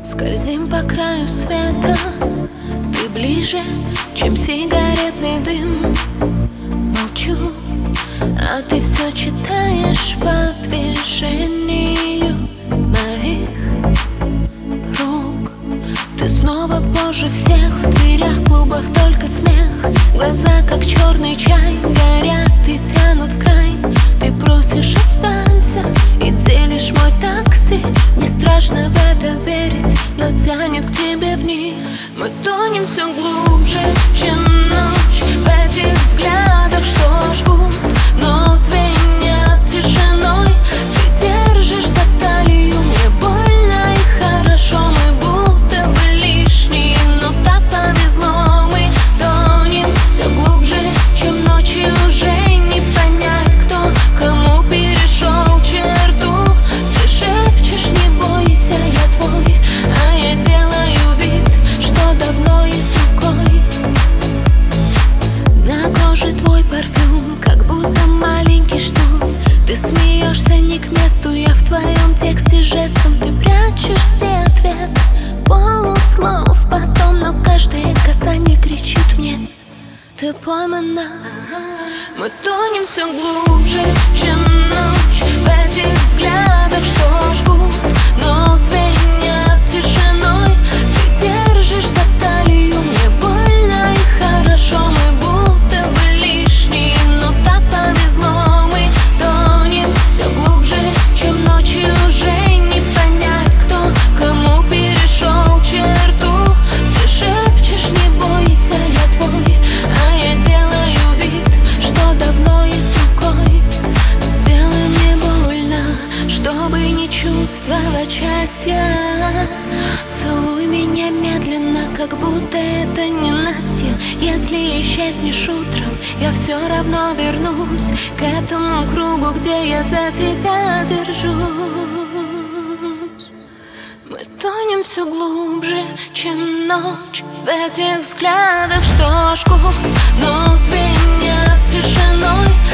Скользим по краю света, ты ближе, чем сигаретный дым. Молчу, а ты все читаешь по движению моих рук. Ты снова позже всех, в дверях клубов только смех. Глаза, как черный чай, горят и тянут в край. Ты просишь останься и делишь мой такси. Мне страшно в это верить, но тянет к тебе вниз. Мы тонем все глубже, чем ночь, в этих взглядах, что жгут, но звенят тишиной. Ты держишь за талию, мне больно и хорошо. Мы будто бы лишние, но так повезло. Мы тонем все глубже, чем ночью, уже не понять, кто кому перешел черту. Ты шепчешь, не бойся, я твой, а я делаю вид, что давно есть другой. На коже твой парфюм, как будто маленький штурм. Ты смеешься не к месту, я в твоем тексте жестом. Ты прячешь все ответы, полуслов потом, но каждое касание кричит мне: ты поймана. Мы тонем все глубже, чем ночь, в этих взглядах, что жгут, но звенят тишиной. Ты держишь за талию, мне больно и хорошо. Мы будто бы лишние, но так повезло. Мы тонем все глубже, чем ночью, уже не понять, кто кому перешел черту. Ты шепчешь, не бойся, я твой, а я делаю вид, что давно есть другой. Сделай мне больно, чтобы не чувствовать счастья. Целуй меня медленно, как будто это не Настя. Если исчезнешь утром, я все равно вернусь к этому кругу, где я за тебя держусь. Мы тонем все глубже, чем ночь, в этих взглядах, что жгут, но звенят тишиной.